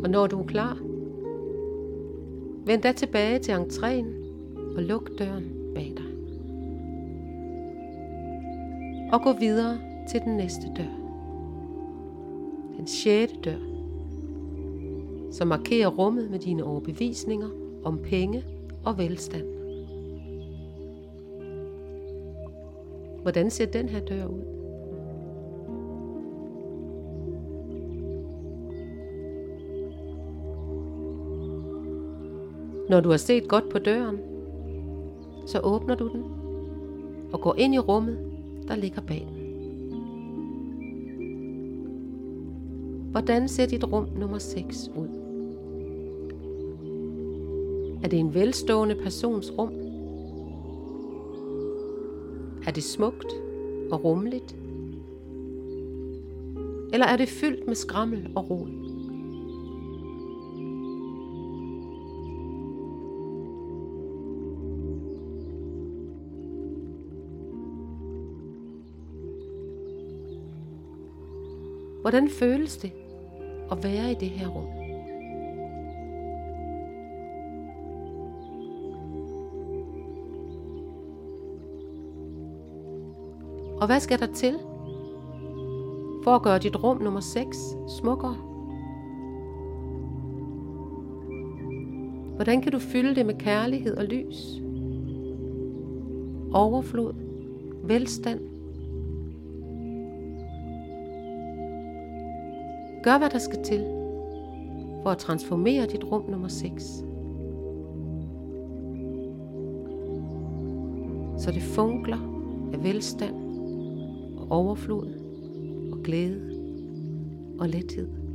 Og når du er klar, vend da tilbage til entréen og luk døren bag dig. Og gå videre til den næste dør. Den 6. dør, som markerer rummet med dine overbevisninger om penge og velstand. Hvordan ser den her dør ud? Når du har set godt på døren, så åbner du den og går ind i rummet, der ligger bag den. Hvordan ser dit rum nummer 6 ud? Er det en velstående persons rum? Er det smukt og rummeligt? Eller er det fyldt med skrammel og rod? Hvordan føles det at være i det her rum? Og hvad skal der til for at gøre dit rum nummer 6 smukkere? Hvordan kan du fylde det med kærlighed og lys, overflod, velstand? Gør hvad der skal til for at transformere dit rum nummer 6, så det funkler af velstand og overflod og glæde og lethed.